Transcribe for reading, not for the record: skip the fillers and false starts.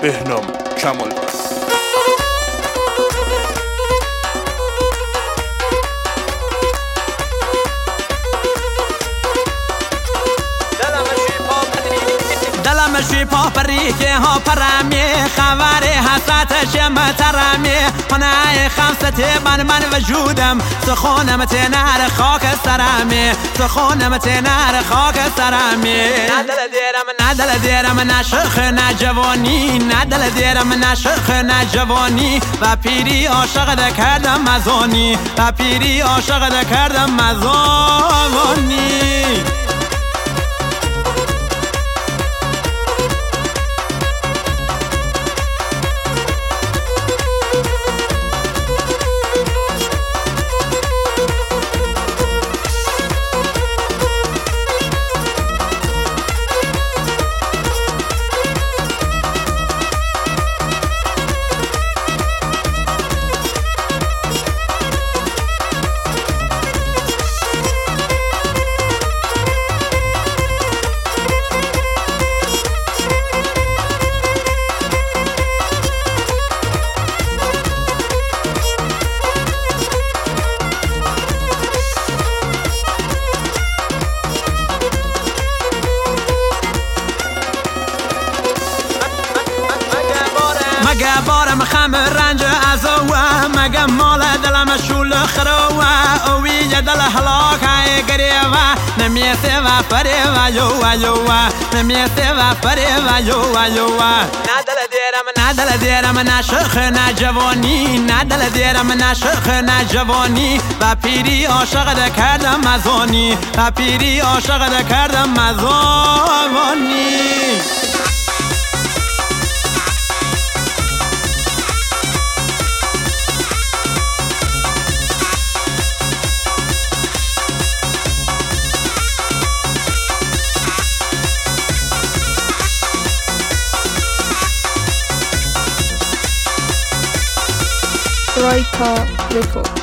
بهنام کمال. دلم شوی پا پری که ها پرامی خبر حسرت شم ترامی هنای خمسة من وجودم سخونم تنار خاک سرامی سخونم تنار خاک سرامی ندل دیرم نشخ نجوانی ندل دیرم نشخ نجوانی و پیری عاشق کردم مزانی و پیری عاشق کردم مزانی. مگه بارم خم رنج از اوه مگه مال دلم شول خروه اوی دل هلاکای گریوه نمیسه و فریوه یوه یوه نمیسه و فریوه یوه یوه. ندل دیرم نشخ نجوانی ندل دیرم نشخ نجوانی و پیری عاشق کردم مزانی و پیری عاشق کردم مزانی. Troika Records.